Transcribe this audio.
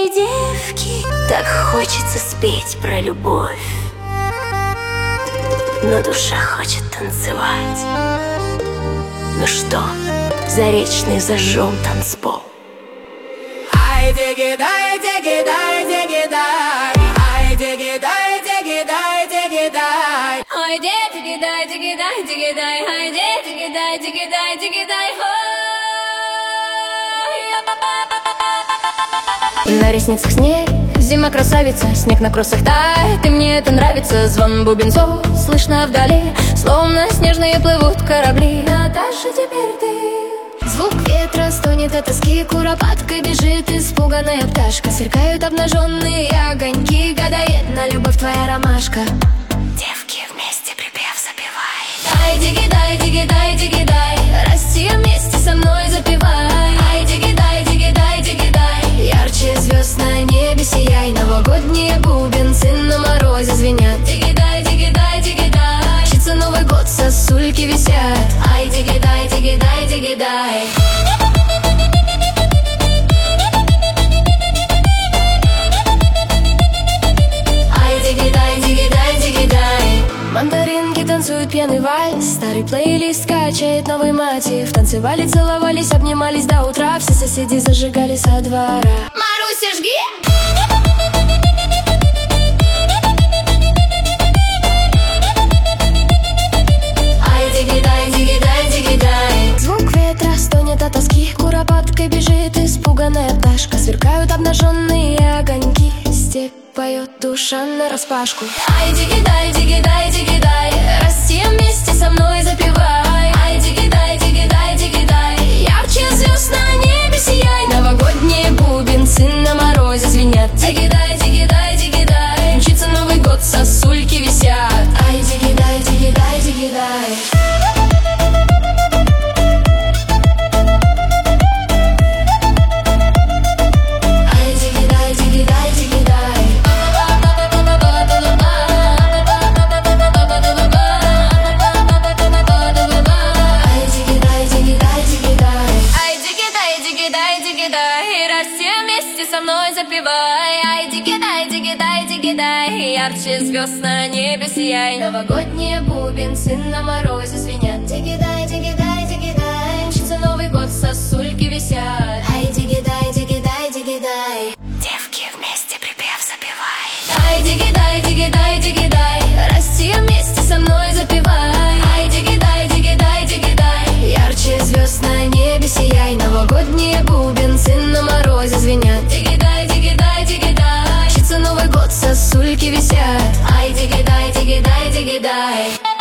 Эй, девки, так хочется спеть про любовь, но душа хочет танцевать. Ну что, Заречный, зажжем танцпол. Ай, диги-дай, диги-дай, диги-дай. Ай, диги-дай, диги-дай, диги-дай. Ой, диги-дай, диги-дай, диги-дай. Ай, диги-дай, диги-дай, диги-дай. На ресницах снег, зима красавица, снег на кроссах тает, и мне это нравится. Звон бубенцов слышно вдали, словно снежные плывут корабли. Наташа, теперь ты. Звук ветра стонет от тоски, куропаткой бежит испуганная пташка. Сверкают обнаженные огоньки, гадает на любовь твоя ромашка. Девки вместе припев запевай. Ай, диги-дай, диги-дай, диги-дай, расти вместе со мной запевай. Ай, диги-дай, диги-дай, диги-дай, ярче звезд на небе сияй. Новогодние бубенцы на морозе звенят. Диги-дай, диги-дай, диги-дай, мчится Новый год, сосульки висят. Ай, диги-дай, диги-дай, диги-дай. Ай, диги-дай, диги-дай, диги-дай. Мандаринки танцуют пьяный вальс, старый плейлист качает новый мотив. Танцевали, целовались, обнимались до утра, все соседи зажигали со двора. Маруся, жги! Ай, диги-дай, диги-дай, диги-дай. Звук ветра стонет от тоски, куропаткой бежит испуганная пташка. Сверкают обнаженные огоньки, степь поет душа нараспашку. Ай, диги-дай, диги-дай, диги-дай, расти вместе со мной запевай. Ай, диги-дай, диги-дай, диги-дай, ярче звезд на небе сияй. Новогодние бубенцы на морозе звенят. Диги-дай, диги-дай, диги-дай, мчится Новый год, сосульки висят. Ай, диги-дай, диги-дай, диги-дай. Расти вместе со мной запевай. Ай, диги-дай, диги-дай, диги-дай, ярче звезд на небе сияй. Новогодние бубенцы на морозе звенят. Диги-дай, диги-дай, диги-дай, мчится Новый год, сосульки висят. Ай, диги-дай, диги-дай, диги-дай. Девки вместе припев запевай. Ай, диги-дай, диги-дай, диги-дай, расти вместе со мной запевай. Ай, диги-дай, диги-дай, диги-дай, ярче звезд на небе сияй. Новогодние бубенцы на морозе звенят. Диги-дай, диги-дай, диги-дай, мчится Новый год, сосульки висят. Ай, диги-дай, диги-дай, диги-дай.